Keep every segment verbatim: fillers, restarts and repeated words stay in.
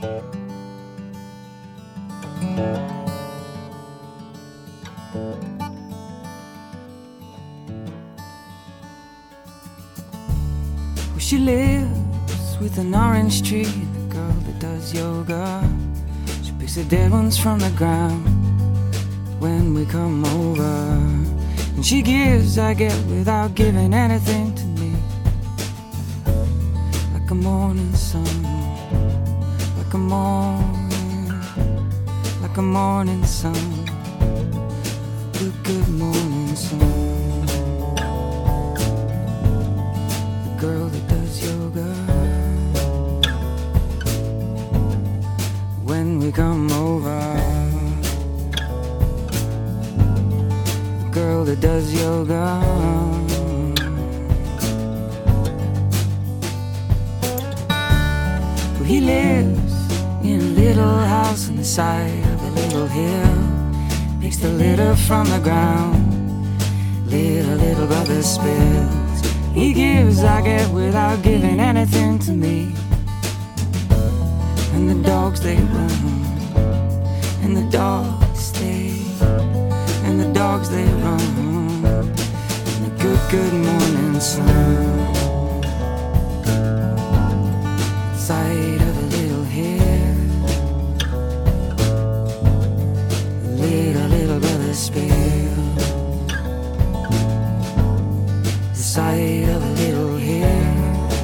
Well, she lives with an orange tree, the girl that does yoga. She picks the dead ones from the ground when we come over. And she gives, I get, without giving anything to me. Like a morning sun, like a morning, like a morning sun, good, good morning sun. The girl that does yoga, when we come over. The girl that does yoga. Well, he lives in a little house on the side of a little hill. Picks the litter from the ground, little, little brother spills. He gives, I get, without giving anything to me. And the dogs they run, and the dogs stay, and the dogs they run, and the good, good morning sun. Side of a little hill, little, little brother spill. The side of a little hill.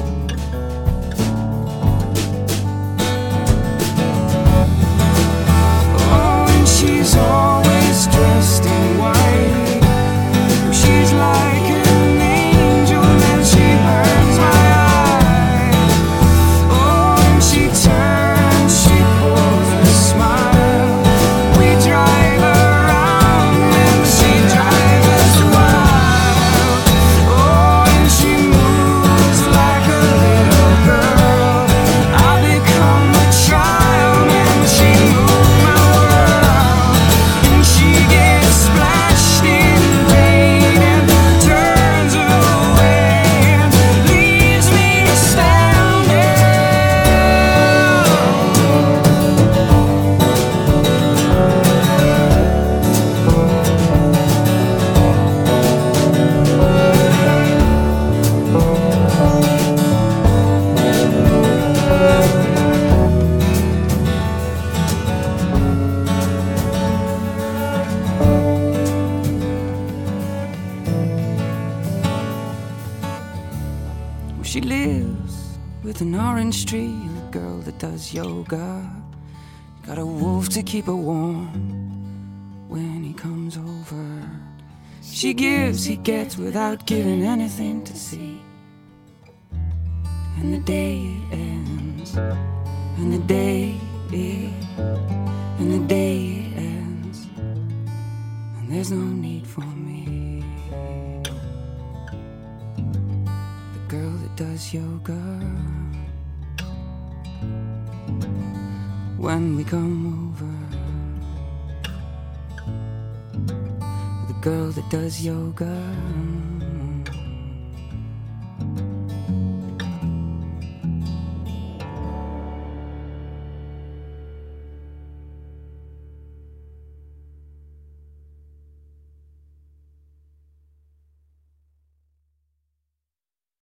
Oh, and she's always dressed in white. She's like an angel and she burns my eyes. Oh, and she turns, she pulls a smile. We drive around and she drives us wild. Oh, and she moves like a little girl. I become a child and she moves my world. And she gets splashed in rain and turns away and leaves me astounded. Well, she lives with an orange tree and a girl that does yoga. Got a wolf to keep her warm when he comes over. She gives, he gets, without giving anything to see. And the day ends, and the day is, and the day ends, and there's no need for me. The girl that does yoga, when we come over. The girl that does yoga.